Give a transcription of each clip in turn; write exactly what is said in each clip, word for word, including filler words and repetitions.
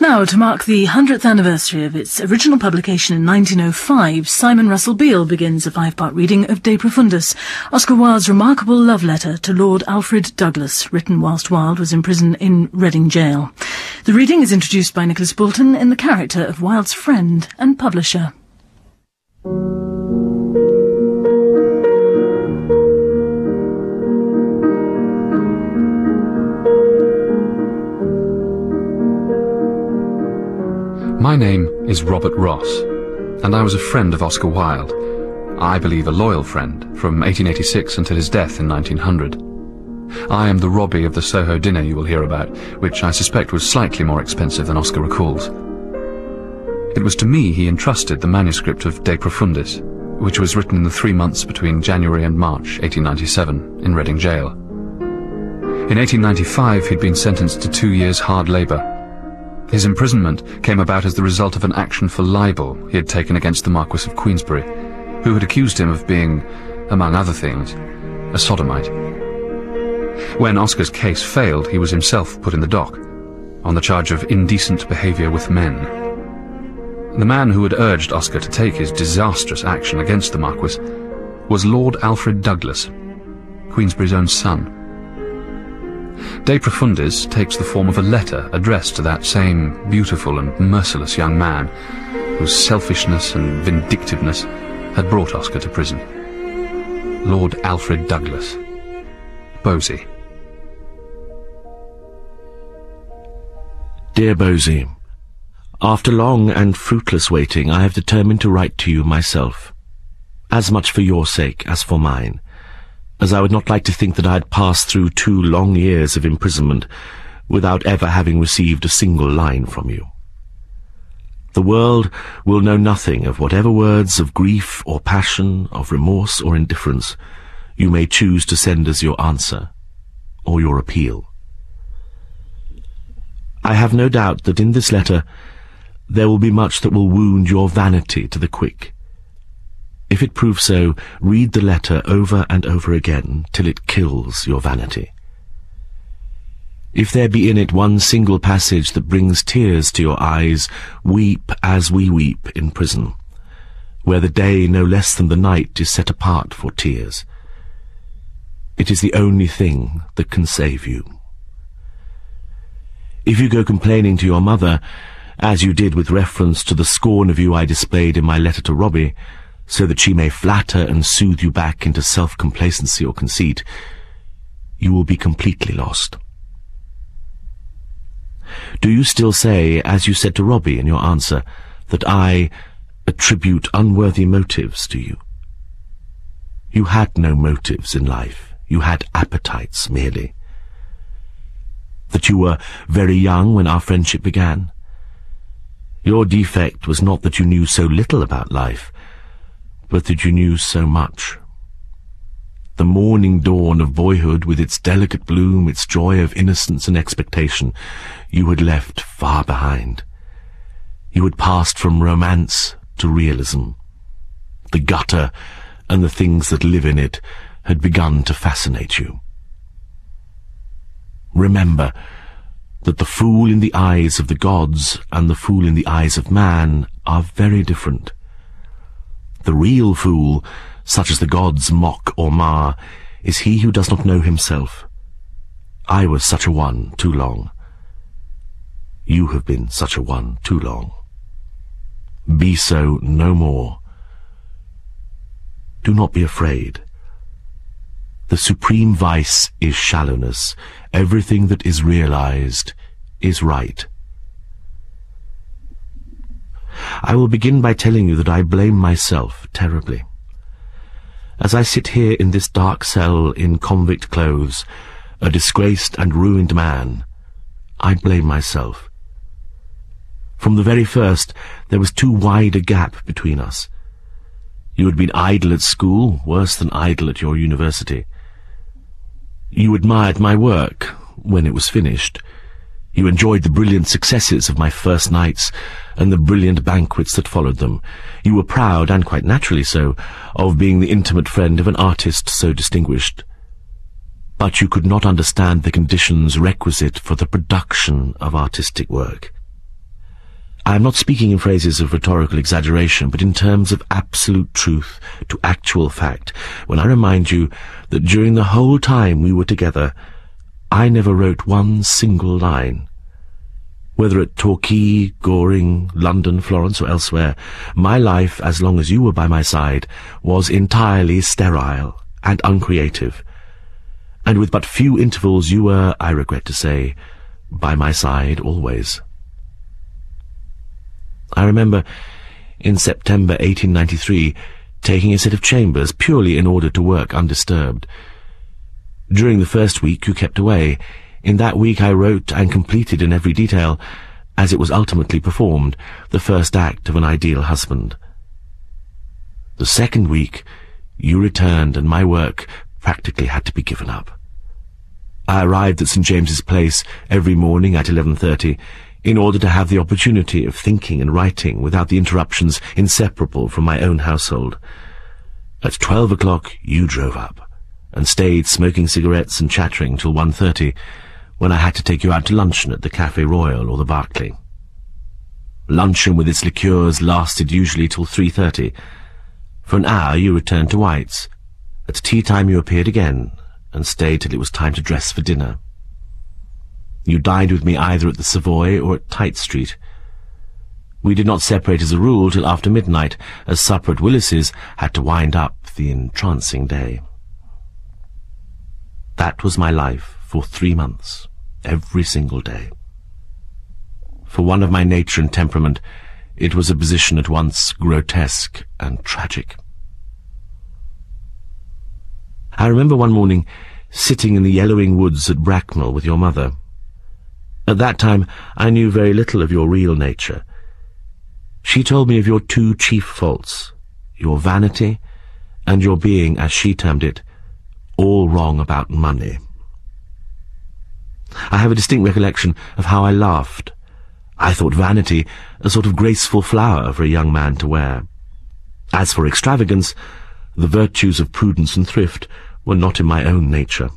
Now, to mark the hundredth anniversary of its original publication in nineteen oh five, Simon Russell Beale begins a five-part reading of De Profundis, Oscar Wilde's remarkable love letter to Lord Alfred Douglas, written whilst Wilde was in prison in Reading Gaol. The reading is introduced by Nicholas Boulton in the character of Wilde's friend and publisher. My name is Robert Ross, and I was a friend of Oscar Wilde. I believe a loyal friend, from eighteen eighty-six until his death in nineteen hundred. I am the Robbie of the Soho dinner you will hear about, which I suspect was slightly more expensive than Oscar recalls. It was to me he entrusted the manuscript of De Profundis, which was written in the three months between January and March eighteen ninety-seven in Reading Gaol. In eighteen ninety-five he'd been sentenced to two years' hard labour. His imprisonment came about as the result of an action for libel he had taken against the Marquess of Queensberry, who had accused him of being, among other things, a sodomite. When Oscar's case failed, he was himself put in the dock, on the charge of indecent behaviour with men. The man who had urged Oscar to take his disastrous action against the Marquess was Lord Alfred Douglas, Queensberry's own son. De Profundis takes the form of a letter addressed to that same beautiful and merciless young man whose selfishness and vindictiveness had brought Oscar to prison. Lord Alfred Douglas. Bosie. Dear Bosie, after long and fruitless waiting, I have determined to write to you myself, as much for your sake as for mine, as I would not like to think that I had passed through two long years of imprisonment without ever having received a single line from you. The world will know nothing of whatever words of grief or passion, of remorse or indifference you may choose to send as your answer or your appeal. I have no doubt that in this letter there will be much that will wound your vanity to the quick. If it proves so, read the letter over and over again till it kills your vanity. If there be in it one single passage that brings tears to your eyes, weep as we weep in prison, where the day no less than the night is set apart for tears. It is the only thing that can save you. If you go complaining to your mother, as you did with reference to the scorn of you I displayed in my letter to Robbie, so that she may flatter and soothe you back into self-complacency or conceit, you will be completely lost. Do you still say, as you said to Robbie in your answer, that I attribute unworthy motives to you? You had no motives in life. You had appetites merely. That you were very young when our friendship began. Your defect was not that you knew so little about life, but that you knew so much. The morning dawn of boyhood, with its delicate bloom, its joy of innocence and expectation, you had left far behind. You had passed from romance to realism. The gutter and the things that live in it had begun to fascinate you. Remember that the fool in the eyes of the gods and the fool in the eyes of man are very different. The real fool, such as the gods mock or mar, is he who does not know himself. I was such a one too long. You have been such a one too long. Be so no more. Do not be afraid. The supreme vice is shallowness. Everything that is realized is right. I will begin by telling you that I blame myself terribly. As I sit here in this dark cell in convict clothes, a disgraced and ruined man, I blame myself. From the very first, there was too wide a gap between us. You had been idle at school, worse than idle at your university. You admired my work when it was finished. You enjoyed the brilliant successes of my first nights and the brilliant banquets that followed them. You were proud, and quite naturally so, of being the intimate friend of an artist so distinguished. But you could not understand the conditions requisite for the production of artistic work. I am not speaking in phrases of rhetorical exaggeration, but in terms of absolute truth to actual fact, when I remind you that during the whole time we were together, I never wrote one single line. Whether at Torquay, Goring, London, Florence, or elsewhere, my life, as long as you were by my side, was entirely sterile and uncreative, and with but few intervals you were, I regret to say, by my side always. I remember, in September eighteen ninety-three, taking a set of chambers purely in order to work undisturbed. During the first week you kept away. In that week I wrote and completed in every detail, as it was ultimately performed, the first act of an ideal husband. The second week you returned, and my work practically had to be given up. I arrived at St James's Place every morning at eleven thirty, in order to have the opportunity of thinking and writing without the interruptions inseparable from my own household. At twelve o'clock you drove up, and stayed smoking cigarettes and chattering till one thirty, when I had to take you out to luncheon at the Café Royal or the Berkeley. Luncheon with its liqueurs lasted usually till three thirty. For an hour you returned to White's. At tea-time you appeared again, and stayed till it was time to dress for dinner. You dined with me either at the Savoy or at Tite Street. We did not separate as a rule till after midnight, as supper at Willis's had to wind up the entrancing day. That was my life for three months, every single day. For one of my nature and temperament, it was a position at once grotesque and tragic. I remember one morning sitting in the yellowing woods at Bracknell with your mother. At that time I knew very little of your real nature. She told me of your two chief faults, your vanity and your being, as she termed it, all wrong about money. I have a distinct recollection of how I laughed. I thought vanity a sort of graceful flower for a young man to wear. As for extravagance, the virtues of prudence and thrift were not in my own nature.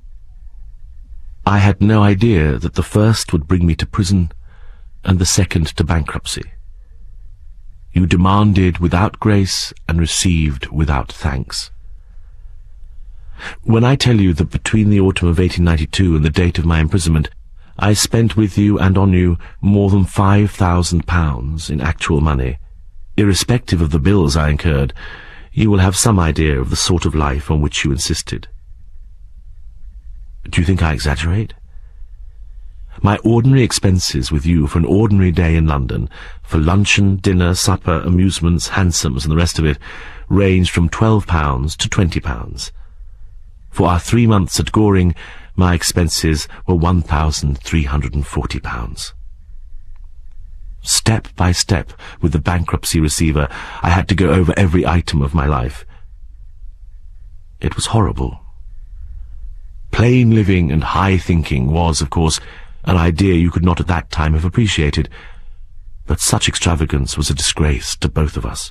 I had no idea that the first would bring me to prison and the second to bankruptcy. You demanded without grace and received without thanks. When I tell you that between the autumn of eighteen ninety-two and the date of my imprisonment, I spent with you and on you more than five thousand pounds in actual money, irrespective of the bills I incurred, you will have some idea of the sort of life on which you insisted. Do you think I exaggerate? My ordinary expenses with you for an ordinary day in London, for luncheon, dinner, supper, amusements, hansoms, and the rest of it, ranged from twelve pounds to twenty pounds. For our three months at Goring, my expenses were one thousand three hundred and forty pounds. Step by step, with the bankruptcy receiver, I had to go over every item of my life. It was horrible. Plain living and high thinking was, of course, an idea you could not at that time have appreciated, but such extravagance was a disgrace to both of us.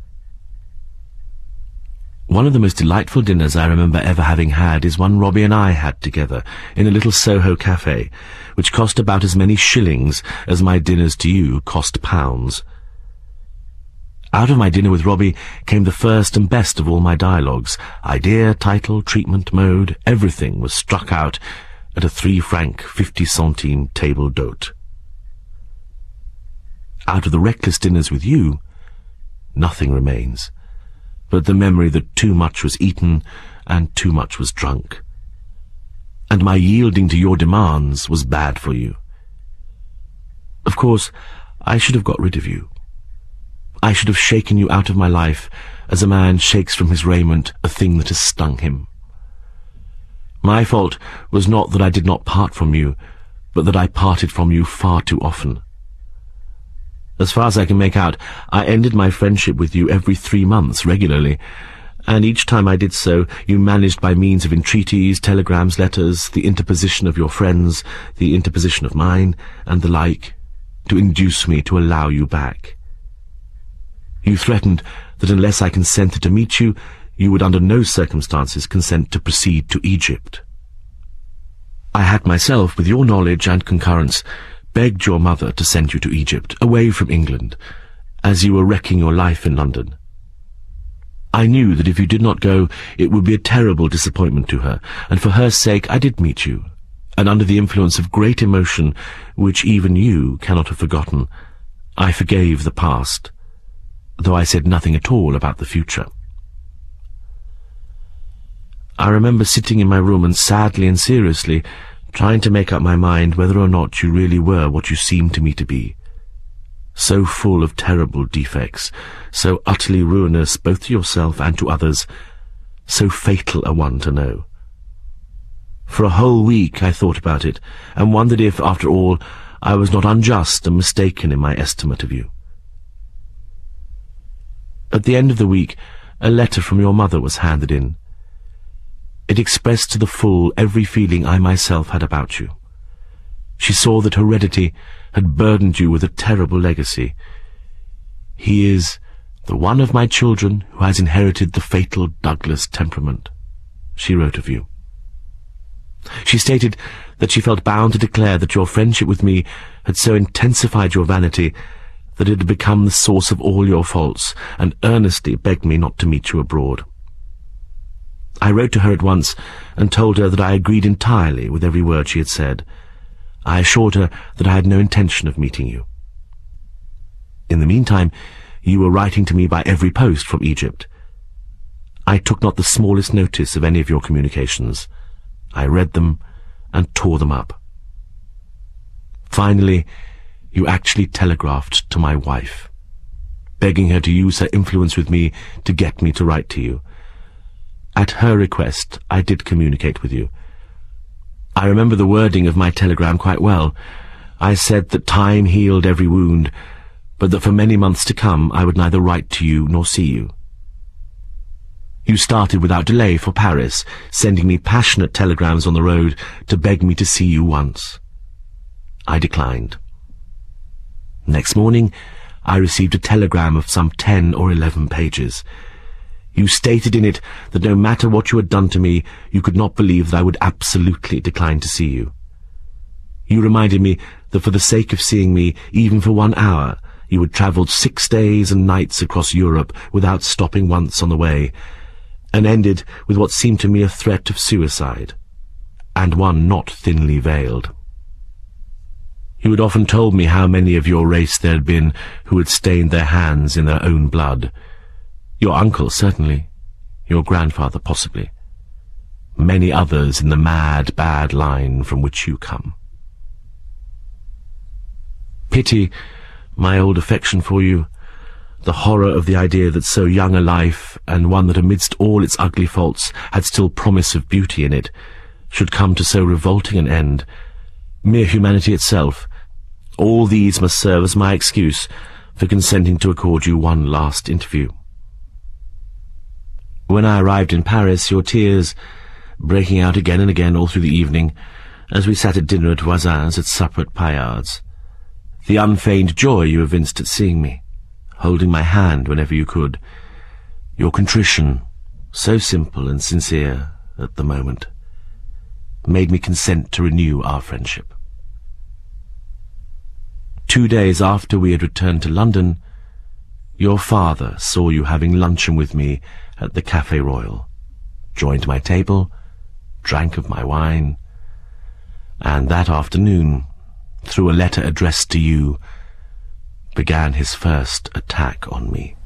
One of the most delightful dinners I remember ever having had is one Robbie and I had together in a little Soho cafe, which cost about as many shillings as my dinners to you cost pounds. Out of my dinner with Robbie came the first and best of all my dialogues. Idea, title, treatment, mode, everything was struck out at a three franc fifty centime table d'hote. Out of the reckless dinners with you, nothing remains but the memory that too much was eaten and too much was drunk. And my yielding to your demands was bad for you. Of course, I should have got rid of you. I should have shaken you out of my life as a man shakes from his raiment a thing that has stung him. My fault was not that I did not part from you, but that I parted from you far too often. As far as I can make out, I ended my friendship with you every three months regularly, and each time I did so, you managed by means of entreaties, telegrams, letters, the interposition of your friends, the interposition of mine, and the like, to induce me to allow you back. You threatened that unless I consented to meet you, you would under no circumstances consent to proceed to Egypt. I had myself, with your knowledge and concurrence, begged your mother to send you to Egypt, away from England, as you were wrecking your life in London. I knew that if you did not go, it would be a terrible disappointment to her, and for her sake I did meet you, and under the influence of great emotion, which even you cannot have forgotten, I forgave the past, though I said nothing at all about the future. I remember sitting in my room and sadly and seriously trying to make up my mind whether or not you really were what you seemed to me to be. So full of terrible defects, so utterly ruinous both to yourself and to others, so fatal a one to know. For a whole week I thought about it, and wondered if, after all, I was not unjust and mistaken in my estimate of you. At the end of the week, a letter from your mother was handed in. It expressed to the full every feeling I myself had about you. She saw that heredity had burdened you with a terrible legacy. He is the one of my children who has inherited the fatal Douglas temperament, she wrote of you. She stated that she felt bound to declare that your friendship with me had so intensified your vanity that it had become the source of all your faults, and earnestly begged me not to meet you abroad. I wrote to her at once and told her that I agreed entirely with every word she had said. I assured her that I had no intention of meeting you. In the meantime, you were writing to me by every post from Egypt. I took not the smallest notice of any of your communications. I read them and tore them up. Finally, you actually telegraphed to my wife, begging her to use her influence with me to get me to write to you. At her request, I did communicate with you. I remember the wording of my telegram quite well. I said that time healed every wound, but that for many months to come I would neither write to you nor see you. You started without delay for Paris, sending me passionate telegrams on the road to beg me to see you once. I declined. Next morning, I received a telegram of some ten or eleven pages. You stated in it that no matter what you had done to me, you could not believe that I would absolutely decline to see you. You reminded me that for the sake of seeing me, even for one hour, you had travelled six days and nights across Europe without stopping once on the way, and ended with what seemed to me a threat of suicide, and one not thinly veiled. You had often told me how many of your race there had been who had stained their hands in their own blood. Your uncle, certainly. Your grandfather, possibly. Many others in the mad, bad line from which you come. Pity my old affection for you, the horror of the idea that so young a life, and one that amidst all its ugly faults had still promise of beauty in it, should come to so revolting an end. Mere humanity itself. All these must serve as my excuse for consenting to accord you one last interview. When I arrived in Paris, your tears, breaking out again and again all through the evening, as we sat at dinner at Voisin's, at supper at Paillard's, the unfeigned joy you evinced at seeing me, holding my hand whenever you could, your contrition, so simple and sincere at the moment, made me consent to renew our friendship. Two days after we had returned to London, your father saw you having luncheon with me at the Café Royal, joined my table, drank of my wine, and that afternoon, through a letter addressed to you, began his first attack on me.